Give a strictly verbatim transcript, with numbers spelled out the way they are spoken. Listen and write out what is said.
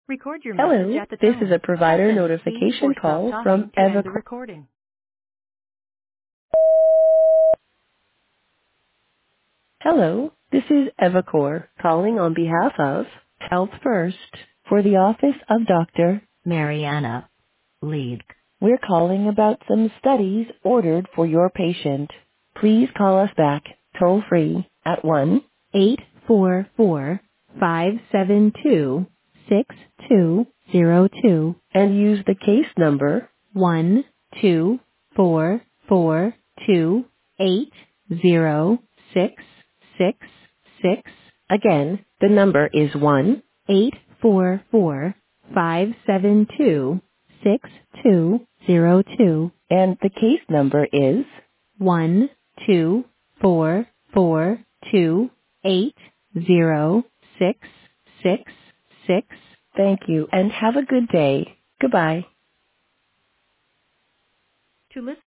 Record your message Hello, at the this is tone. a provider Press any key notification or stop call from talking to end the Evercore. recording. Hello, this is Evercore calling on behalf of Health First for the office of Doctor Mariana Lead. We're calling about some studies ordered for your patient. Please call us back toll free at one eight four four, five seven two, six two zero two and use the case number one two four four two eight zero six six six. Again, the number is one eight four four five seven two six two zero two and the case number is one two four four two eight zero six six six. Thank you and have a good day. Goodbye. To listen